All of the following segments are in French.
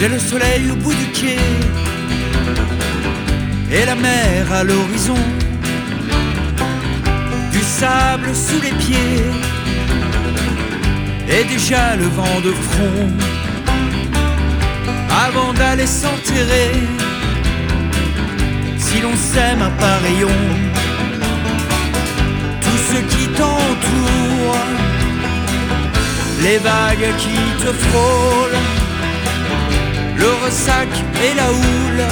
J'ai le soleil au bout du quai et la mer à l'horizon, du sable sous les pieds et déjà le vent de front. Avant d'aller s'enterrer, si l'on s'aime à pareillon, tout ce qui t'entoure, les vagues qui te frôlent, le ressac et la houle,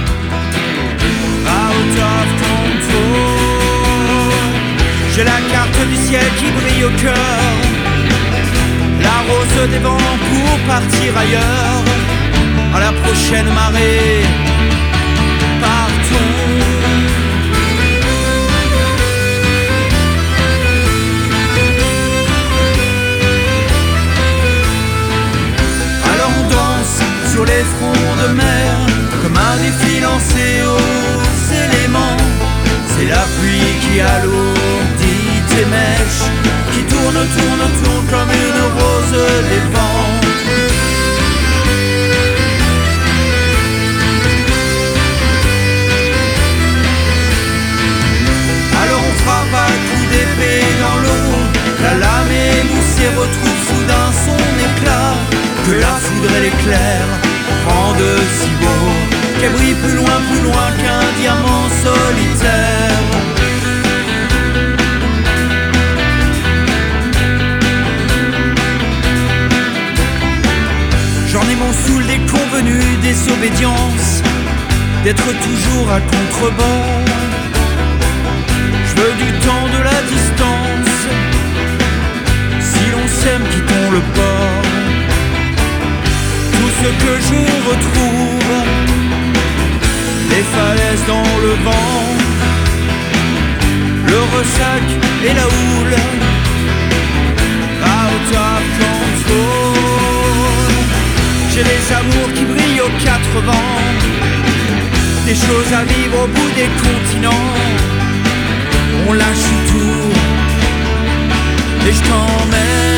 out of control. J'ai la carte du ciel qui brille au cœur, la rose des vents pour partir ailleurs. À la prochaine marée, partons. Alors on danse sur les fronts de mer, comme un défi lancé aux éléments. C'est la pluie qui alourdit tes mèches, qui tourne, tourne, tourne comme une rose des vents. Alors on frappe à coups d'épée dans l'eau, la lame émoussée retrouve soudain son éclat, que la foudre et l'éclair rendent si beau, qu'elle brille plus loin qu'un diamant solitaire. J'en ai mon saoul des convenus, désobédiences, d'être toujours à contrebord. Je veux du temps, de la distance, si l'on s'aime quittons le port. Tout ce que je retrouve, les falaises dans le vent, le ressac et la houle, out of control. J'ai des amours qui brillent aux quatre vents, des choses à vivre au bout des continents. On lâche tout et je t'emmène.